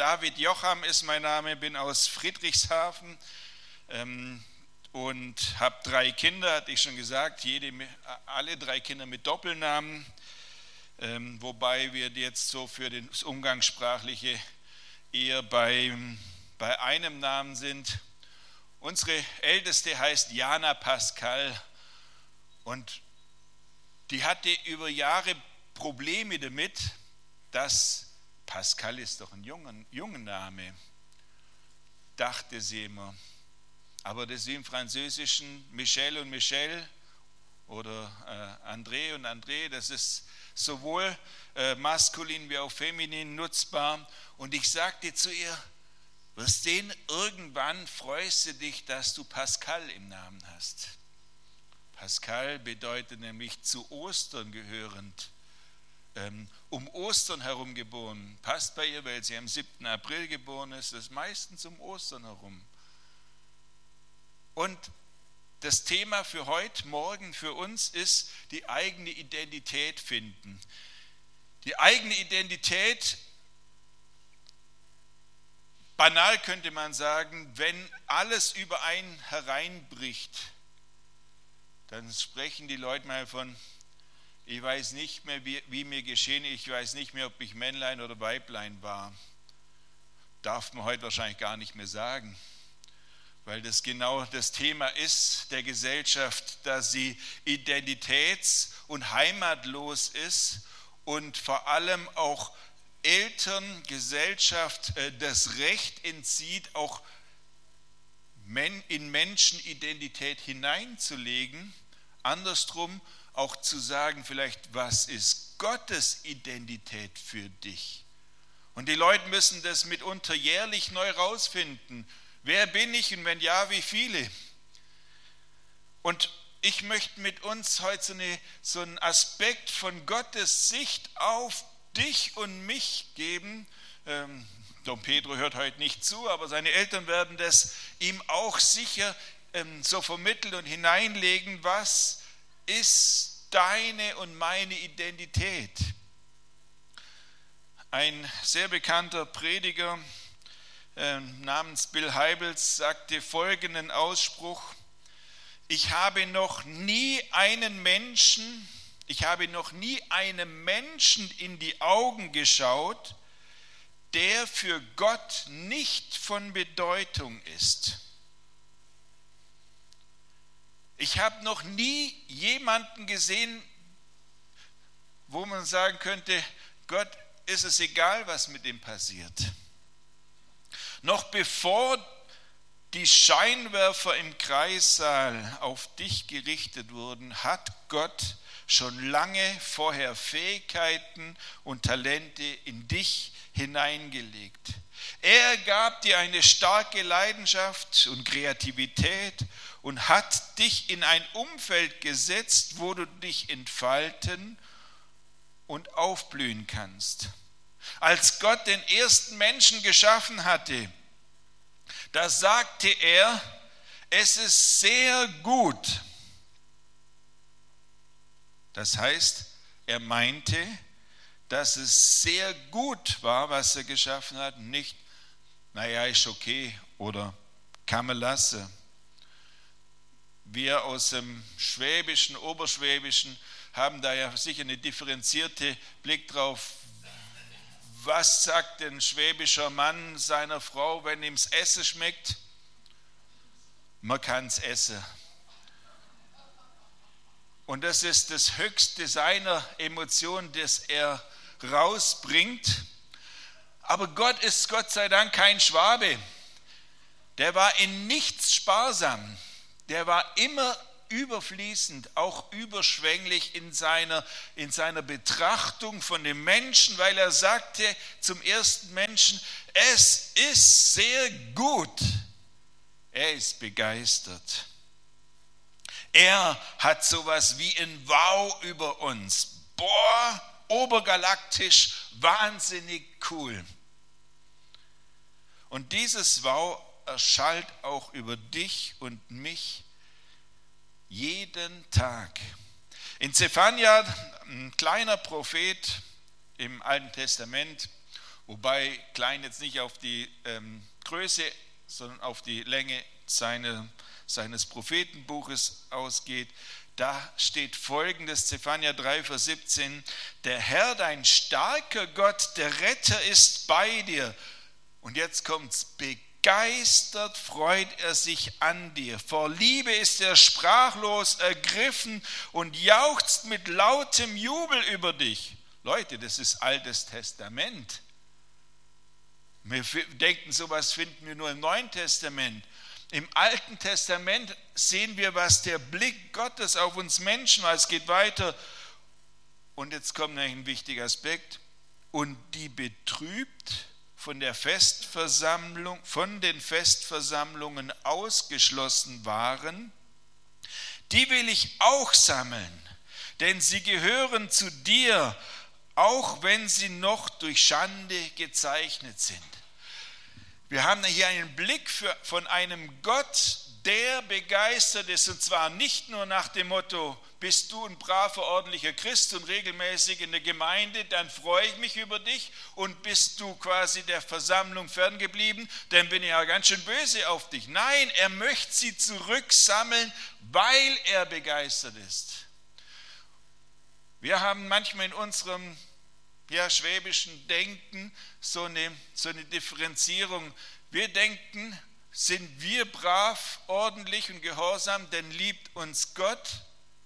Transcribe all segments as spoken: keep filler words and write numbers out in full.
David Jocham ist mein Name, bin aus Friedrichshafen ähm, und habe drei Kinder, hatte ich schon gesagt, jede, alle drei Kinder mit Doppelnamen, ähm, wobei wir jetzt so für das Umgangssprachliche eher bei, bei einem Namen sind. Unsere Älteste heißt Jana Pascal und die hatte über Jahre Probleme damit, dass Pascal ist doch ein junger, junger Name, dachte sie immer. Aber das ist wie im Französischen Michel und Michel oder äh, André und André, das ist sowohl äh, maskulin wie auch feminin nutzbar. Und ich sagte zu ihr, wirst sehen, irgendwann freust du dich, dass du Pascal im Namen hast. Pascal bedeutet nämlich zu Ostern gehörend, ähm, um Ostern herum geboren. Passt bei ihr, weil sie am siebten April geboren ist, das ist meistens um Ostern herum. Und das Thema für heute, morgen für uns ist die eigene Identität finden. Die eigene Identität, banal könnte man sagen, wenn alles über einen hereinbricht, dann sprechen die Leute mal von, ich weiß nicht mehr, wie, wie mir geschehen, ich weiß nicht mehr, ob ich Männlein oder Weiblein war. Darf man heute wahrscheinlich gar nicht mehr sagen, weil das genau das Thema ist der Gesellschaft, dass sie identitäts- und heimatlos ist und vor allem auch Eltern, Gesellschaft das Recht entzieht, auch in Menschen Identität hineinzulegen, andersrum auch zu sagen, vielleicht, was ist Gottes Identität für dich? Und die Leute müssen das mitunter jährlich neu rausfinden. Wer bin ich und wenn ja, wie viele? Und ich möchte mit uns heute so, eine, so einen Aspekt von Gottes Sicht auf dich und mich geben. Ähm, Don Pedro hört heute nicht zu, aber seine Eltern werden das ihm auch sicher ähm, so vermitteln und hineinlegen, was ist deine und meine Identität? Ein sehr bekannter Prediger äh, namens Bill Hybels sagte folgenden Ausspruch: Ich habe noch nie einen Menschen, ich habe noch nie einem Menschen in die Augen geschaut, der für Gott nicht von Bedeutung ist. Ich habe noch nie jemanden gesehen, wo man sagen könnte, Gott, ist es egal, was mit ihm passiert. Noch bevor die Scheinwerfer im Kreissaal auf dich gerichtet wurden, hat Gott schon lange vorher Fähigkeiten und Talente in dich hineingelegt. Er gab dir eine starke Leidenschaft und Kreativität und hat dich in ein Umfeld gesetzt, wo du dich entfalten und aufblühen kannst. Als Gott den ersten Menschen geschaffen hatte, da sagte er, es ist sehr gut. Das heißt, er meinte, dass es sehr gut war, was er geschaffen hat, nicht, naja, ist okay oder kann man lassen. Wir aus dem Schwäbischen, Oberschwäbischen haben da ja sicher eine differenzierte Blick drauf. Was sagt ein schwäbischer Mann seiner Frau, wenn ihm das Essen schmeckt? Man kann es essen. Und das ist das Höchste seiner Emotion, das er rausbringt. Aber Gott ist Gott sei Dank kein Schwabe. Der war in nichts sparsam. Der war immer überfließend, auch überschwänglich in seiner, in seiner Betrachtung von dem Menschen, weil er sagte zum ersten Menschen, es ist sehr gut. Er ist begeistert. Er hat sowas wie ein Wow über uns. Boah, obergalaktisch, wahnsinnig cool. Und dieses Wow erschallt auch über dich und mich jeden Tag. In Zephania, ein kleiner Prophet im Alten Testament, Wobei klein jetzt nicht auf die ähm, Größe, sondern auf die Länge seine, seines Prophetenbuches ausgeht. Da steht folgendes, Zephania drei, Vers siebzehn, der Herr, dein starker Gott, der Retter ist bei dir. Und jetzt kommt's, begeistert freut er sich an dir. Vor Liebe ist er sprachlos ergriffen und jauchzt mit lautem Jubel über dich. Leute, das ist Altes Testament. Wir denken, sowas finden wir nur im Neuen Testament. Im Alten Testament sehen wir, was der Blick Gottes auf uns Menschen war. Es geht weiter. Und jetzt kommt noch ein wichtiger Aspekt. Und die betrübt von der Festversammlung, von den Festversammlungen ausgeschlossen waren, die will ich auch sammeln, denn sie gehören zu dir, auch wenn sie noch durch Schande gezeichnet sind. Wir haben hier einen Blick für, von einem Gott, der begeistert ist, und zwar nicht nur nach dem Motto, bist du ein braver, ordentlicher Christ und regelmäßig in der Gemeinde, dann freue ich mich über dich, und bist du quasi der Versammlung ferngeblieben, dann bin ich ja ganz schön böse auf dich. Nein, er möchte sie zurücksammeln, weil er begeistert ist. Wir haben manchmal in unserem ja, schwäbischen Denken so eine, so eine Differenzierung. Wir denken, sind wir brav, ordentlich und gehorsam, denn liebt uns Gott,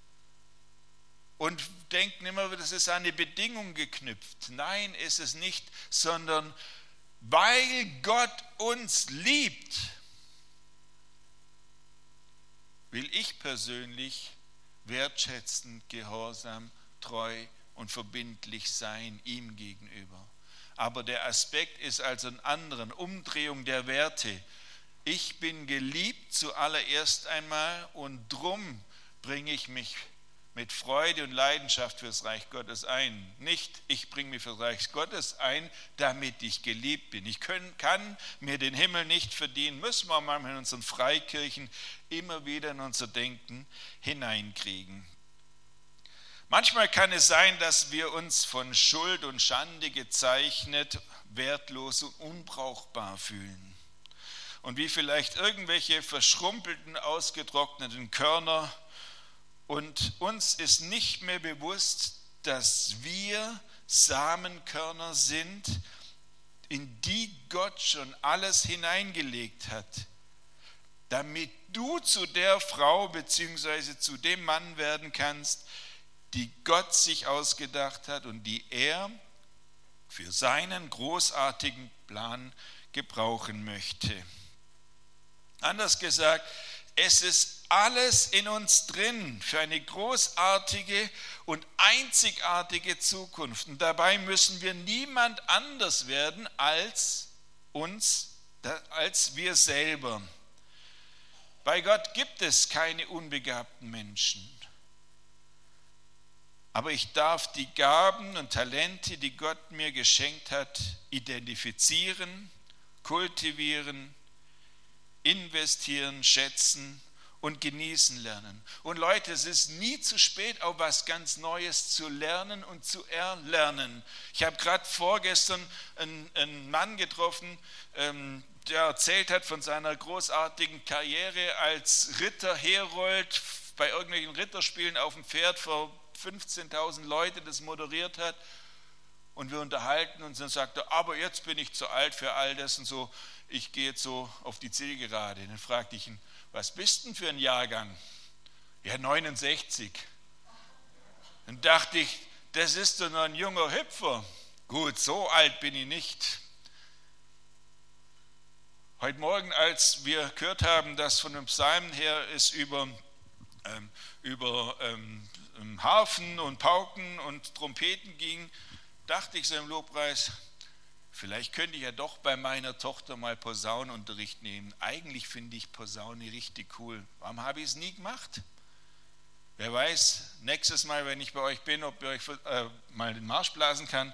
und denken immer, das ist an eine Bedingung geknüpft. Nein, ist es nicht, sondern weil Gott uns liebt, will ich persönlich wertschätzend, gehorsam, treu und verbindlich sein ihm gegenüber. Aber der Aspekt ist also ein anderer, Umdrehung der Werte. Ich bin geliebt zuallererst einmal, und drum bringe ich mich mit Freude und Leidenschaft für das Reich Gottes ein. Nicht, ich bringe mich für das Reich Gottes ein, damit ich geliebt bin. Ich können, kann mir den Himmel nicht verdienen, müssen wir manchmal in unseren Freikirchen immer wieder in unser Denken hineinkriegen. Manchmal kann es sein, dass wir uns von Schuld und Schande gezeichnet, wertlos und unbrauchbar fühlen. Und wie vielleicht irgendwelche verschrumpelten, ausgetrockneten Körner, und uns ist nicht mehr bewusst, dass wir Samenkörner sind, in die Gott schon alles hineingelegt hat, damit du zu der Frau bzw. zu dem Mann werden kannst, die Gott sich ausgedacht hat und die er für seinen großartigen Plan gebrauchen möchte. Anders gesagt, es ist alles in uns drin für eine großartige und einzigartige Zukunft. Und dabei müssen wir niemand anders werden als uns, als wir selber. Bei Gott gibt es keine unbegabten Menschen. Aber ich darf die Gaben und Talente, die Gott mir geschenkt hat, identifizieren, kultivieren, investieren, schätzen und genießen lernen. Und Leute, es ist nie zu spät, auch was ganz Neues zu lernen und zu erlernen. Ich habe gerade vorgestern einen, einen Mann getroffen, ähm, der erzählt hat von seiner großartigen Karriere als Ritter, Herold, bei irgendwelchen Ritterspielen auf dem Pferd vor fünfzehntausend Leute das moderiert hat. Und wir unterhalten uns, und sagt er, aber jetzt bin ich zu alt für all das und so, ich gehe jetzt so auf die Zielgerade. Dann fragte ich ihn, was bist denn für ein Jahrgang? Ja, neunundsechzig. Dann dachte ich, das ist doch noch ein junger Hüpfer. Gut, so alt bin ich nicht. Heute Morgen, als wir gehört haben, dass von dem Psalmen her es über, ähm, über ähm, Harfen und Pauken und Trompeten ging, dachte ich so im Lobpreis, vielleicht könnte ich ja doch bei meiner Tochter mal Posaunenunterricht nehmen. Eigentlich finde ich Posaune richtig cool. Warum habe ich es nie gemacht? Wer weiß, nächstes Mal, wenn ich bei euch bin, ob ich euch äh, mal den Marsch blasen kann.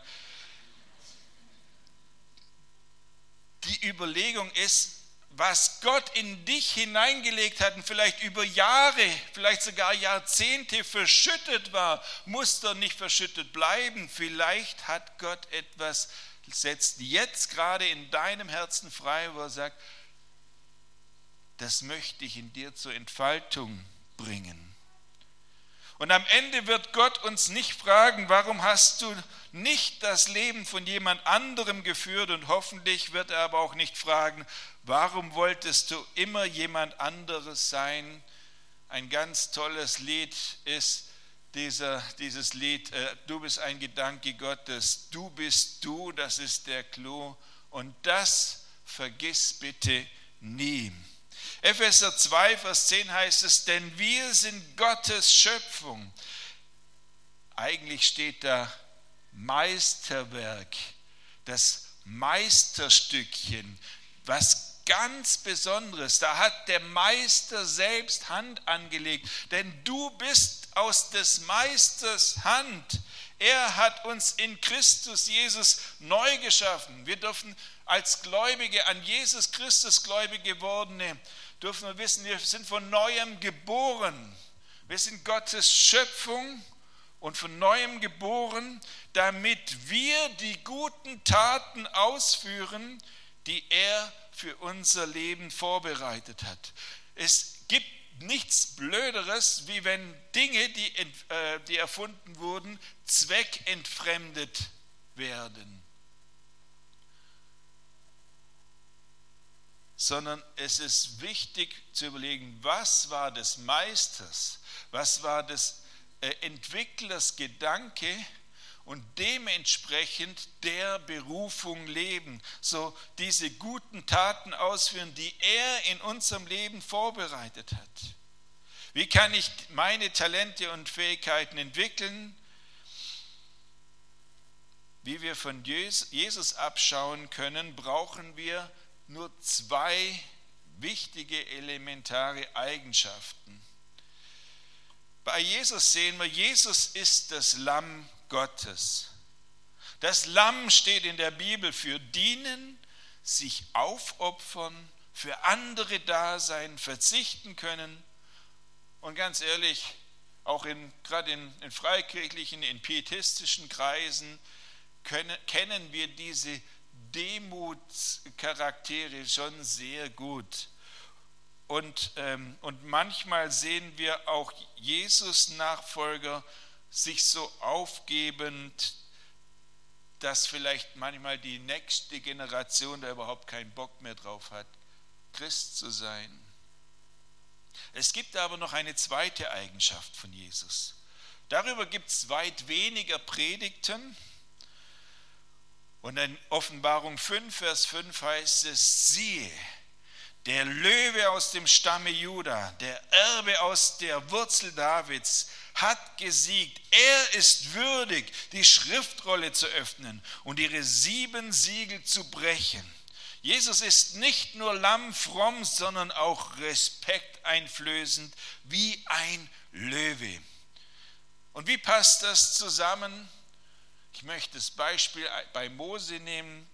Die Überlegung ist, was Gott in dich hineingelegt hat und vielleicht über Jahre, vielleicht sogar Jahrzehnte verschüttet war, muss doch nicht verschüttet bleiben. Vielleicht hat Gott etwas setzt jetzt gerade in deinem Herzen frei, wo er sagt, das möchte ich in dir zur Entfaltung bringen. Und am Ende wird Gott uns nicht fragen, warum hast du nicht das Leben von jemand anderem geführt, und hoffentlich wird er aber auch nicht fragen, warum wolltest du immer jemand anderes sein? Ein ganz tolles Lied ist dieser, dieses Lied, äh, du bist ein Gedanke Gottes, du bist du, das ist der Clou, und das vergiss bitte nie. Epheser zwei, Vers zehn heißt es, denn wir sind Gottes Schöpfung. Eigentlich steht da Meisterwerk, das Meisterstückchen, was ganz Besonderes. Da hat der Meister selbst Hand angelegt, denn du bist aus des Meisters Hand. Er hat uns in Christus Jesus neu geschaffen. Wir dürfen als Gläubige, an Jesus Christus Gläubige gewordene, dürfen wir wissen, wir sind von Neuem geboren. Wir sind Gottes Schöpfung und von Neuem geboren, damit wir die guten Taten ausführen, die er für unser Leben vorbereitet hat. Es gibt nichts Blöderes, wie wenn Dinge, die, äh, die erfunden wurden, zweckentfremdet werden. Sondern es ist wichtig zu überlegen, was war des Meisters, was war des äh, Entwicklers Gedanke, und dementsprechend der Berufung leben, so diese guten Taten ausführen, die er in unserem Leben vorbereitet hat. Wie kann ich meine Talente und Fähigkeiten entwickeln? Wie wir von Jesus abschauen können, brauchen wir nur zwei wichtige elementare Eigenschaften. Bei Jesus sehen wir, Jesus ist das Lamm Gottes. Das Lamm steht in der Bibel für dienen, sich aufopfern, für andere da sein, verzichten können. Und ganz ehrlich, auch in, gerade in, in freikirchlichen, in pietistischen Kreisen können, kennen wir diese Demutscharaktere schon sehr gut. Und, ähm, und manchmal sehen wir auch Jesus-Nachfolger sich so aufgebend, dass vielleicht manchmal die nächste Generation da überhaupt keinen Bock mehr drauf hat, Christ zu sein. Es gibt aber noch eine zweite Eigenschaft von Jesus. Darüber gibt es weit weniger Predigten. Und in Offenbarung fünf, Vers fünf heißt es, siehe, der Löwe aus dem Stamme Juda, der Erbe aus der Wurzel Davids, hat gesiegt. Er ist würdig, die Schriftrolle zu öffnen und ihre sieben Siegel zu brechen. Jesus ist nicht nur lammfromm, sondern auch respekteinflößend wie ein Löwe. Und wie passt das zusammen? Ich möchte das Beispiel bei Mose nehmen.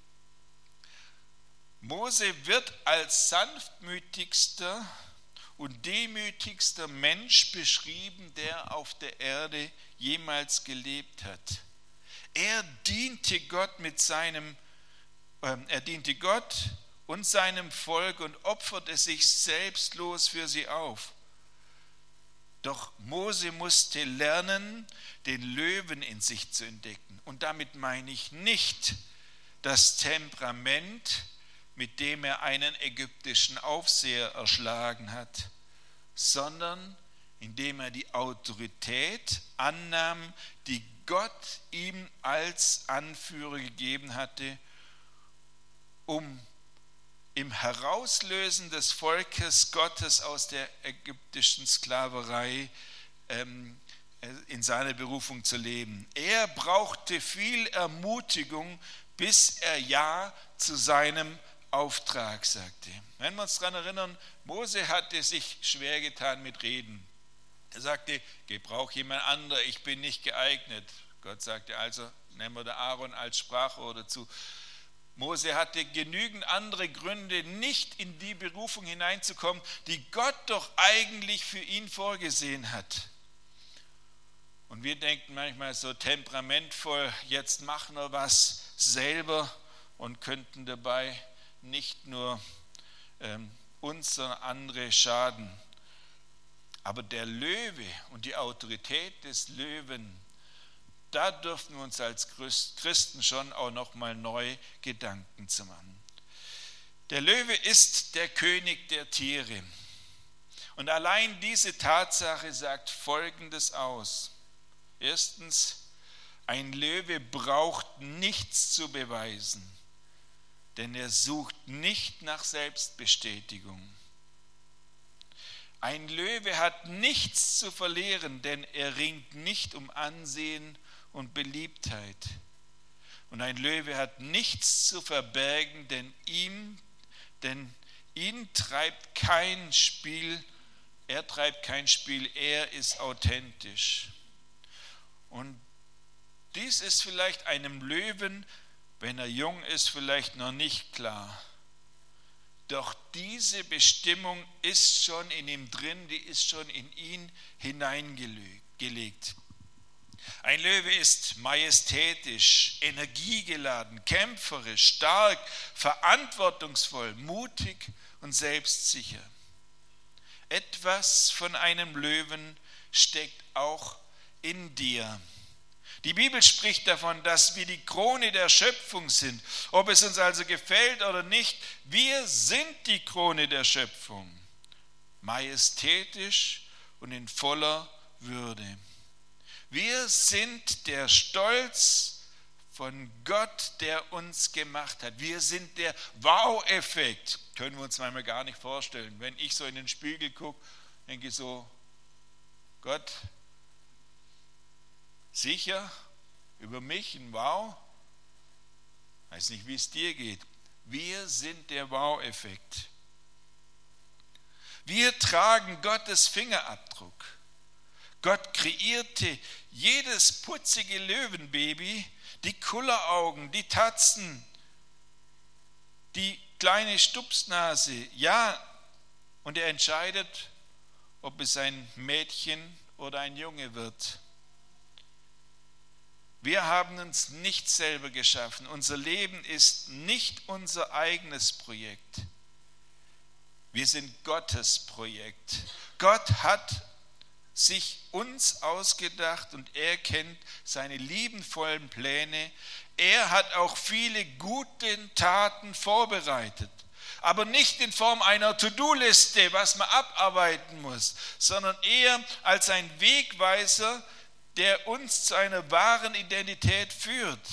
Mose wird als sanftmütigster und demütigster Mensch beschrieben, der auf der Erde jemals gelebt hat. Er diente Gott mit seinem, äh, er diente Gott und seinem Volk und opferte sich selbstlos für sie auf. Doch Mose musste lernen, den Löwen in sich zu entdecken. Und damit meine ich nicht das Temperament, mit dem er einen ägyptischen Aufseher erschlagen hat, sondern indem er die Autorität annahm, die Gott ihm als Anführer gegeben hatte, um im Herauslösen des Volkes Gottes aus der ägyptischen Sklaverei ähm, in seiner Berufung zu leben. Er brauchte viel Ermutigung, bis er Ja zu seinem Auftrag sagte. Wenn wir uns daran erinnern, Mose hatte sich schwer getan mit Reden. Er sagte, gebrauch jemand anderer, ich bin nicht geeignet. Gott sagte also, nehmen wir den Aaron als Sprachrohr dazu. Mose hatte genügend andere Gründe, nicht in die Berufung hineinzukommen, die Gott doch eigentlich für ihn vorgesehen hat. Und wir denken manchmal so temperamentvoll, jetzt machen wir was selber und könnten dabei nicht nur ähm, uns, sondern andere schaden. Aber der Löwe und die Autorität des Löwen, da dürfen wir uns als Christen schon auch noch mal neu Gedanken zu machen. Der Löwe ist der König der Tiere. Und allein diese Tatsache sagt Folgendes aus. Erstens, ein Löwe braucht nichts zu beweisen, denn er sucht nicht nach Selbstbestätigung. Ein Löwe hat nichts zu verlieren, denn er ringt nicht um Ansehen und Beliebtheit. Und ein Löwe hat nichts zu verbergen, denn ihm, denn ihn treibt kein Spiel, er treibt kein Spiel, er ist authentisch. Und dies ist vielleicht einem Löwen, wenn er jung ist, vielleicht noch nicht klar. Doch diese Bestimmung ist schon in ihm drin, die ist schon in ihn hineingelegt. Ein Löwe ist majestätisch, energiegeladen, kämpferisch, stark, verantwortungsvoll, mutig und selbstsicher. Etwas von einem Löwen steckt auch in dir. Die Bibel spricht davon, dass wir die Krone der Schöpfung sind. Ob es uns also gefällt oder nicht, wir sind die Krone der Schöpfung. Majestätisch und in voller Würde. Wir sind der Stolz von Gott, der uns gemacht hat. Wir sind der Wow-Effekt. Können wir uns manchmal gar nicht vorstellen. Wenn ich so in den Spiegel gucke, denke ich so, Gott, sicher über mich ein Wow? Ich weiß nicht, wie es dir geht. Wir sind der Wow-Effekt. Wir tragen Gottes Fingerabdruck. Gott kreierte jedes putzige Löwenbaby, die Kulleraugen, die Tatzen, die kleine Stupsnase. Ja, und er entscheidet, ob es ein Mädchen oder ein Junge wird. Wir haben uns nicht selber geschaffen. Unser Leben ist nicht unser eigenes Projekt. Wir sind Gottes Projekt. Gott hat sich uns ausgedacht und er kennt seine liebenvollen Pläne. Er hat auch viele gute Taten vorbereitet. Aber nicht in Form einer To-Do-Liste, was man abarbeiten muss, sondern eher als ein Wegweiser, der uns zu einer wahren Identität führt.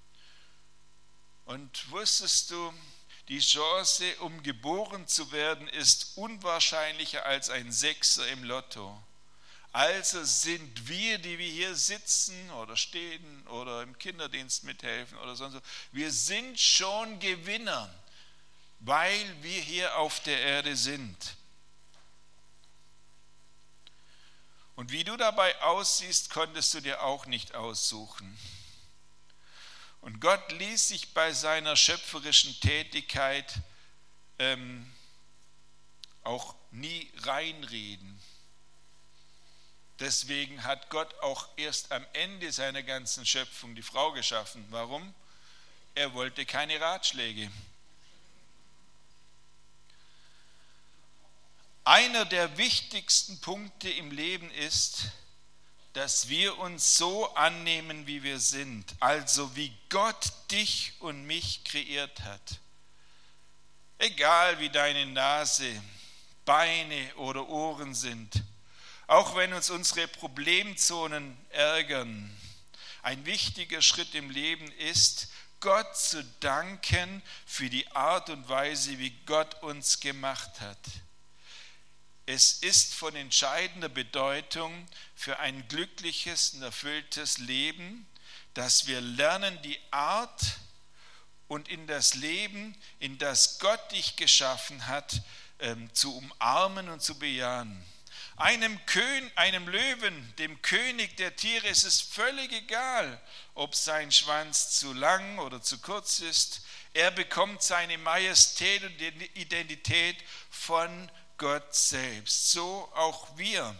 Und wusstest du, die Chance, um geboren zu werden, ist unwahrscheinlicher als ein Sechser im Lotto. Also sind wir, die wir hier sitzen oder stehen oder im Kinderdienst mithelfen oder sonst so, wir sind schon Gewinner, weil wir hier auf der Erde sind. Und wie du dabei aussiehst, konntest du dir auch nicht aussuchen. Und Gott ließ sich bei seiner schöpferischen Tätigkeit ähm, auch nie reinreden. Deswegen hat Gott auch erst am Ende seiner ganzen Schöpfung die Frau geschaffen. Warum? Er wollte keine Ratschläge. Einer der wichtigsten Punkte im Leben ist, dass wir uns so annehmen, wie wir sind, also wie Gott dich und mich kreiert hat. Egal wie deine Nase, Beine oder Ohren sind, auch wenn uns unsere Problemzonen ärgern. Ein wichtiger Schritt im Leben ist, Gott zu danken für die Art und Weise, wie Gott uns gemacht hat. Es ist von entscheidender Bedeutung für ein glückliches und erfülltes Leben, dass wir lernen, die Art und in das Leben, in das Gott dich geschaffen hat, ähm, zu umarmen und zu bejahen. Einem, Kön- einem Löwen, dem König der Tiere, ist es völlig egal, ob sein Schwanz zu lang oder zu kurz ist. Er bekommt seine Majestät und Identität von Gott selbst. So auch wir.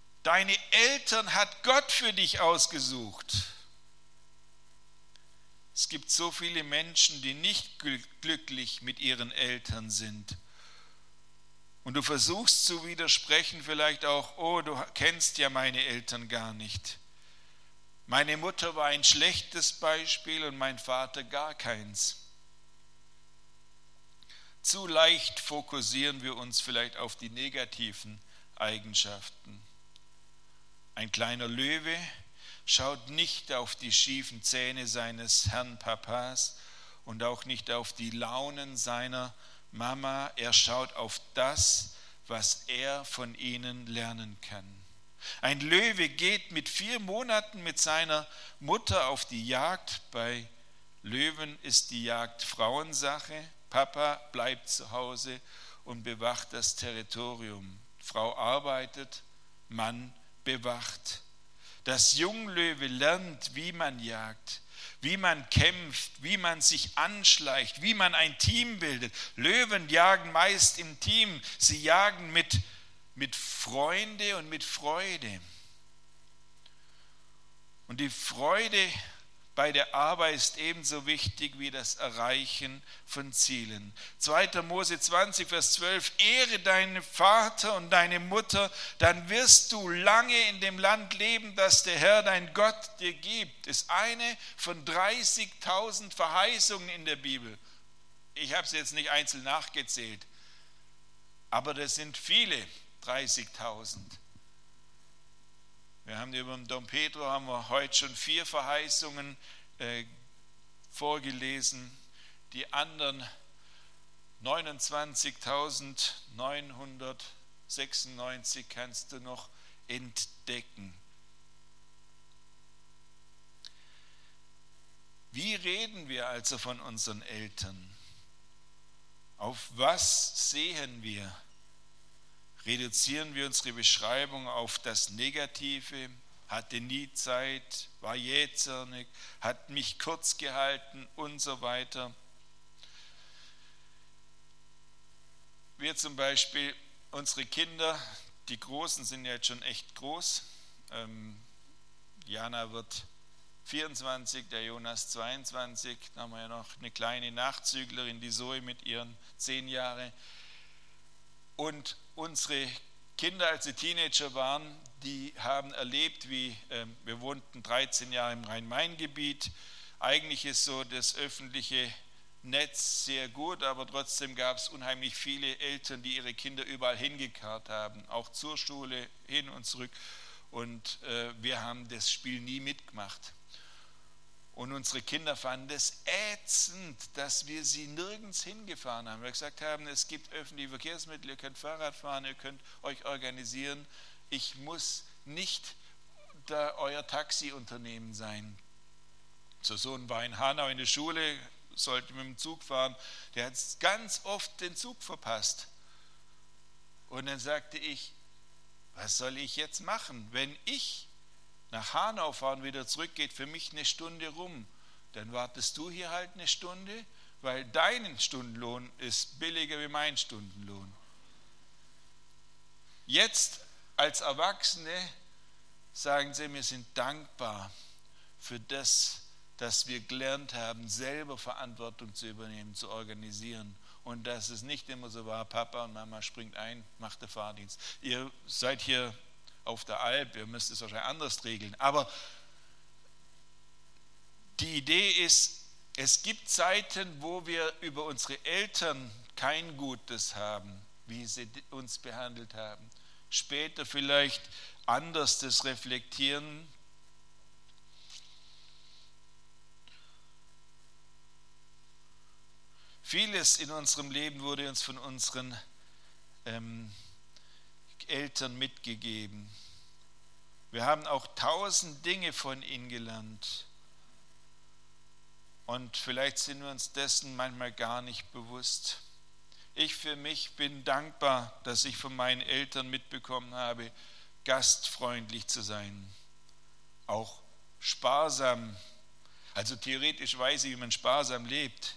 Deine Eltern hat Gott für dich ausgesucht. Es gibt so viele Menschen, die nicht glücklich mit ihren Eltern sind. Und du versuchst zu widersprechen, vielleicht auch, oh, du kennst ja meine Eltern gar nicht. Meine Mutter war ein schlechtes Beispiel und mein Vater gar keins. Zu leicht fokussieren wir uns vielleicht auf die negativen Eigenschaften. Ein kleiner Löwe schaut nicht auf die schiefen Zähne seines Herrn Papas und auch nicht auf die Launen seiner Mama. Er schaut auf das, was er von ihnen lernen kann. Ein Löwe geht mit vier Monaten mit seiner Mutter auf die Jagd. Bei Löwen ist die Jagd Frauensache. Papa bleibt zu Hause und bewacht das Territorium. Frau arbeitet, Mann bewacht. Das Junglöwe lernt, wie man jagt, wie man kämpft, wie man sich anschleicht, wie man ein Team bildet. Löwen jagen meist im Team. Sie jagen mit, mit Freunde und mit Freude. Und die Freude bei der Arbeit ist ebenso wichtig wie das Erreichen von Zielen. zweiter Mose zwanzig, Vers zwölf, ehre deinen Vater und deine Mutter, dann wirst du lange in dem Land leben, das der Herr, dein Gott, dir gibt. Ist eine von dreißigtausend Verheißungen in der Bibel. Ich habe sie jetzt nicht einzeln nachgezählt, aber das sind viele, dreißigtausend. Wir haben über den Dom Pedro haben wir heute schon vier Verheißungen äh, vorgelesen. Die anderen neunundzwanzigtausendneunhundertsechsundneunzig kannst du noch entdecken. Wie reden wir also von unseren Eltern? Auf was sehen wir? Reduzieren wir unsere Beschreibung auf das Negative, hatte nie Zeit, war jähzornig, hat mich kurz gehalten und so weiter. Wir zum Beispiel, unsere Kinder, die Großen sind ja jetzt schon echt groß. Ähm, Jana wird vierundzwanzig, der Jonas zweiundzwanzig, dann haben wir ja noch eine kleine Nachzüglerin, die Zoe mit ihren zehn Jahren. Und unsere Kinder, als sie Teenager waren, die haben erlebt, wie äh, wir wohnten dreizehn Jahre im Rhein-Main-Gebiet. Eigentlich ist so das öffentliche Netz sehr gut, aber trotzdem gab es unheimlich viele Eltern, die ihre Kinder überall hingekarrt haben, auch zur Schule, hin und zurück. Und äh, wir haben das Spiel nie mitgemacht. Und unsere Kinder fanden es ätzend, dass wir sie nirgends hingefahren haben. Wir gesagt haben, es gibt öffentliche Verkehrsmittel, ihr könnt Fahrrad fahren, ihr könnt euch organisieren. Ich muss nicht da euer Taxiunternehmen sein. Unser Sohn war in Hanau in der Schule, sollte mit dem Zug fahren. Der hat ganz oft den Zug verpasst. Und dann sagte ich, was soll ich jetzt machen, wenn ich nach Hanau fahren, wieder zurück, geht für mich eine Stunde rum. Dann wartest du hier halt eine Stunde, weil dein Stundenlohn ist billiger wie mein Stundenlohn. Jetzt als Erwachsene sagen sie, wir sind dankbar für das, dass wir gelernt haben, selber Verantwortung zu übernehmen, zu organisieren. Und dass es nicht immer so war, Papa und Mama springt ein, macht den Fahrdienst. Ihr seid hier auf der Alp, ihr müsst es wahrscheinlich anders regeln. Aber die Idee ist, es gibt Zeiten, wo wir über unsere Eltern kein Gutes haben, wie sie uns behandelt haben. Später vielleicht anders das reflektieren. Vieles in unserem Leben wurde uns von unseren ähm, Eltern mitgegeben. Wir haben auch tausend Dinge von ihnen gelernt. Und vielleicht sind wir uns dessen manchmal gar nicht bewusst. Ich für mich bin dankbar, dass ich von meinen Eltern mitbekommen habe, gastfreundlich zu sein. Auch sparsam. Also theoretisch weiß ich, wie man sparsam lebt.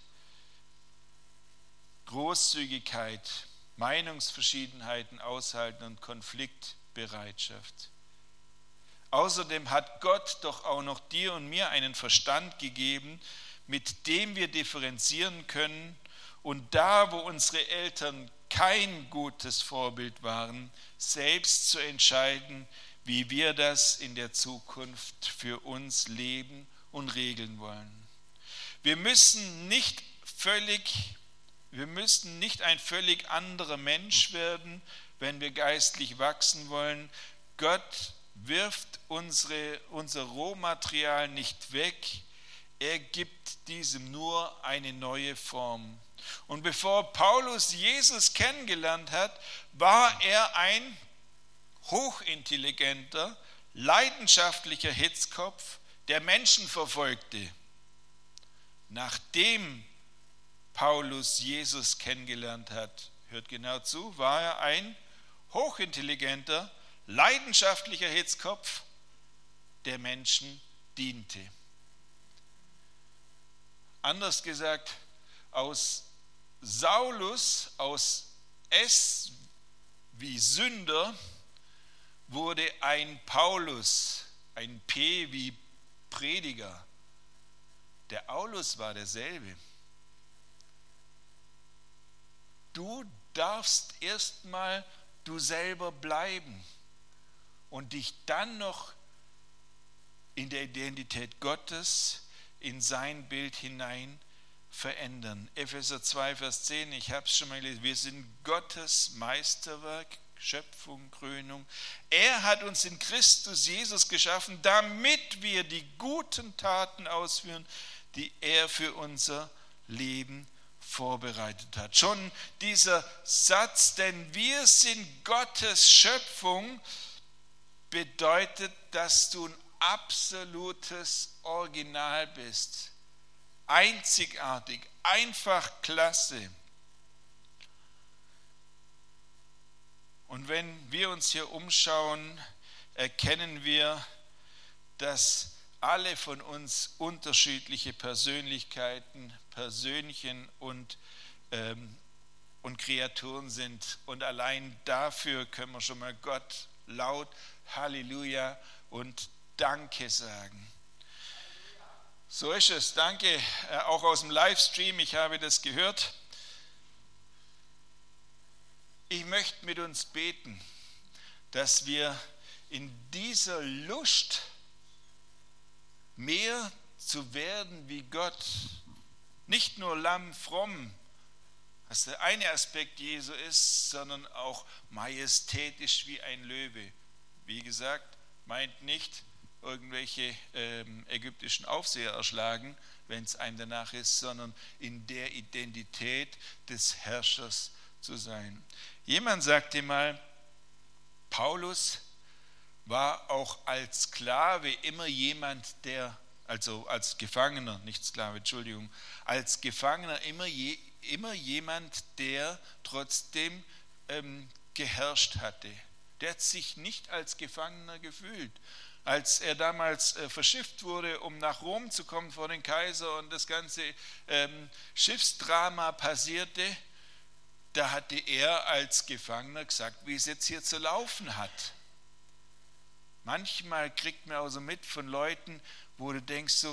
Großzügigkeit, Meinungsverschiedenheiten aushalten und Konfliktbereitschaft. Außerdem hat Gott doch auch noch dir und mir einen Verstand gegeben, mit dem wir differenzieren können und da, wo unsere Eltern kein gutes Vorbild waren, selbst zu entscheiden, wie wir das in der Zukunft für uns leben und regeln wollen. Wir müssen nicht völlig, wir müssen nicht ein völlig anderer Mensch werden, wenn wir geistlich wachsen wollen. Gott wirft unsere, unser Rohmaterial nicht weg, er gibt diesem nur eine neue Form. Und bevor Paulus Jesus kennengelernt hat, war er ein hochintelligenter, leidenschaftlicher Hitzkopf, der Menschen verfolgte. Nachdem Paulus Jesus kennengelernt hat, hört genau zu, war er ein hochintelligenter, leidenschaftlicher Hitzkopf, der Menschen diente. Anders gesagt, aus Saulus, aus S wie Sünder, wurde ein Paulus, ein P wie Prediger. Der Aulus war derselbe. Du darfst erstmal du selber bleiben und dich dann noch in der Identität Gottes, in sein Bild hinein verändern. Epheser zwei, Vers zehn, ich habe es schon mal gelesen, wir sind Gottes Meisterwerk, Schöpfung, Krönung. Er hat uns in Christus Jesus geschaffen, damit wir die guten Taten ausführen, die er für unser Leben vorbereitet hat. Schon dieser Satz, denn wir sind Gottes Schöpfung, bedeutet, dass du ein absolutes Original bist. Einzigartig, einfach klasse. Und wenn wir uns hier umschauen, erkennen wir, dass alle von uns unterschiedliche Persönlichkeiten, Persönchen und, ähm, und Kreaturen sind. Und allein dafür können wir schon mal Gott laut Halleluja und Danke sagen. So ist es, danke, äh, auch aus dem Livestream, ich habe das gehört. Ich möchte mit uns beten, dass wir in dieser Lust, mehr zu werden wie Gott, nicht nur lamm fromm, was der eine Aspekt Jesu ist, sondern auch majestätisch wie ein Löwe. Wie gesagt, meint nicht irgendwelche ähm, ägyptischen Aufseher erschlagen, wenn es einem danach ist, sondern in der Identität des Herrschers zu sein. Jemand sagte mal, Paulus war auch als Sklave immer jemand, der, also als Gefangener, nicht Sklave, Entschuldigung, als Gefangener immer, je, immer jemand, der trotzdem ähm, geherrscht hatte. Der hat sich nicht als Gefangener gefühlt. Als er damals äh, verschifft wurde, um nach Rom zu kommen vor den Kaiser und das ganze ähm, Schiffsdrama passierte, da hatte er als Gefangener gesagt, wie es jetzt hier zu laufen hat. Manchmal kriegt man auch so mit von Leuten, wo du denkst so,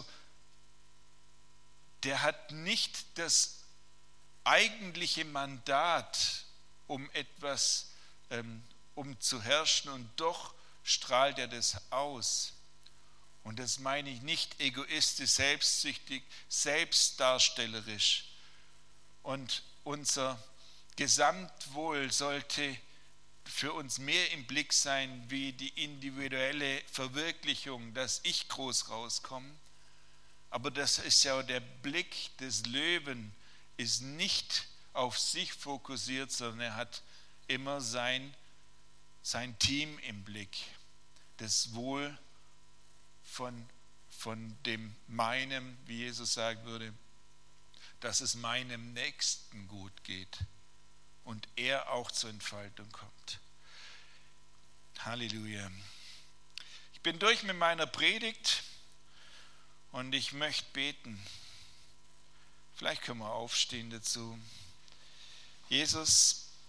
der hat nicht das eigentliche Mandat, um etwas, ähm, um zu herrschen, und doch strahlt er das aus. Und das meine ich nicht egoistisch, selbstsüchtig, selbstdarstellerisch. Und unser Gesamtwohl sollte für uns mehr im Blick sein, wie die individuelle Verwirklichung, dass ich groß rauskomme. Aber das ist ja der Blick des Löwen, ist nicht auf sich fokussiert, sondern er hat immer sein, sein Team im Blick. Das Wohl von, von dem meinem, wie Jesus sagen würde, dass es meinem Nächsten gut geht und er auch zur Entfaltung kommt. Halleluja. Ich bin durch mit meiner Predigt und ich möchte beten. Vielleicht können wir aufstehen dazu. Jesus,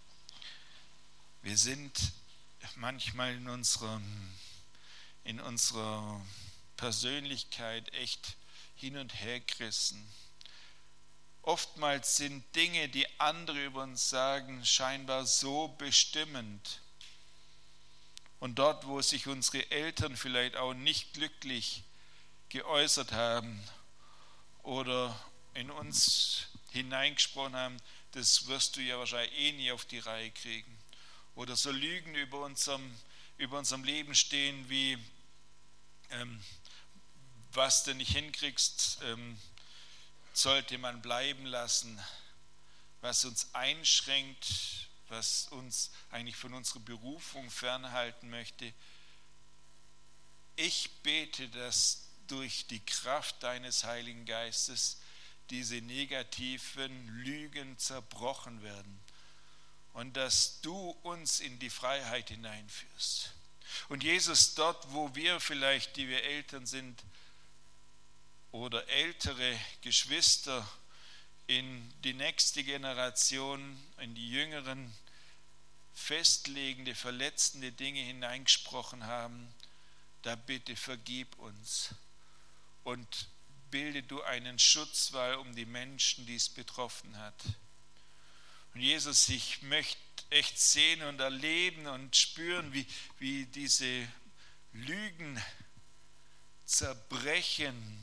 wir sind manchmal in unserer, in unserer Persönlichkeit echt hin und her gerissen. Oftmals sind Dinge, die andere über uns sagen, scheinbar so bestimmend. Und dort, wo sich unsere Eltern vielleicht auch nicht glücklich geäußert haben oder in uns hineingesprochen haben, das wirst du ja wahrscheinlich eh nie auf die Reihe kriegen. Oder so Lügen über unserem, über unserem Leben stehen wie, ähm, was du nicht hinkriegst, ähm, sollte man bleiben lassen, was uns einschränkt, was uns eigentlich von unserer Berufung fernhalten möchte. Ich bete, dass durch die Kraft deines Heiligen Geistes diese negativen Lügen zerbrochen werden und dass du uns in die Freiheit hineinführst. Und Jesus, dort, wo wir vielleicht, die wir Eltern sind oder ältere Geschwister, in die nächste Generation, in die Jüngeren festlegende, verletzende Dinge hineingesprochen haben, da bitte vergib uns und bilde du einen Schutzwall um die Menschen, die es betroffen hat. Und Jesus, ich möchte echt sehen und erleben und spüren, wie, wie diese Lügen zerbrechen,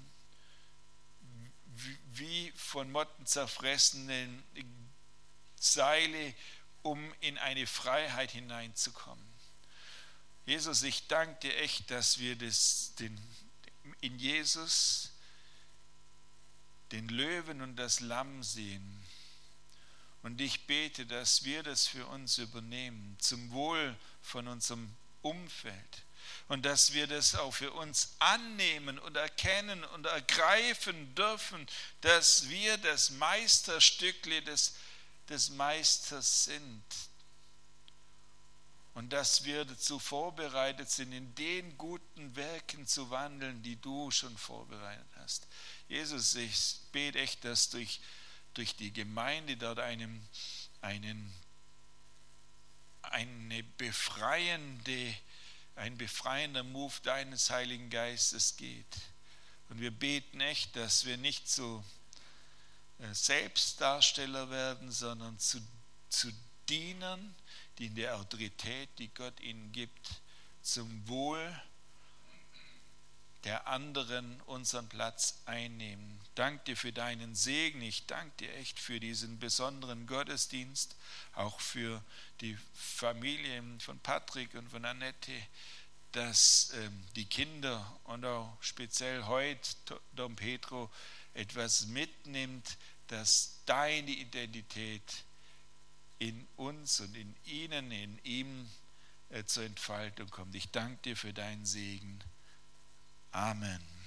wie von Motten zerfressene Seile, um in eine Freiheit hineinzukommen. Jesus, ich danke dir echt, dass wir das, den, in Jesus den Löwen und das Lamm sehen. Und ich bete, dass wir das für uns übernehmen, zum Wohl von unserem Umfeld. Und dass wir das auch für uns annehmen und erkennen und ergreifen dürfen, dass wir das Meisterstückle des, des Meisters sind. Und dass wir dazu vorbereitet sind, in den guten Werken zu wandeln, die du schon vorbereitet hast. Jesus, ich bete echt, dass durch, durch die Gemeinde dort einem, einen, eine befreiende ein befreiender Move deines Heiligen Geistes geht. Und wir beten echt, dass wir nicht so Selbstdarsteller werden, sondern zu, zu Dienern, die in der Autorität, die Gott ihnen gibt, zum Wohl der anderen unseren Platz einnehmen. Dank dir für deinen Segen. Ich danke dir echt für diesen besonderen Gottesdienst, auch für die Familien von Patrick und von Annette, dass ähm, die Kinder und auch speziell heute Dom Pedro etwas mitnimmt, dass deine Identität in uns und in ihnen, in ihm äh, zur Entfaltung kommt. Ich danke dir für deinen Segen. Amen.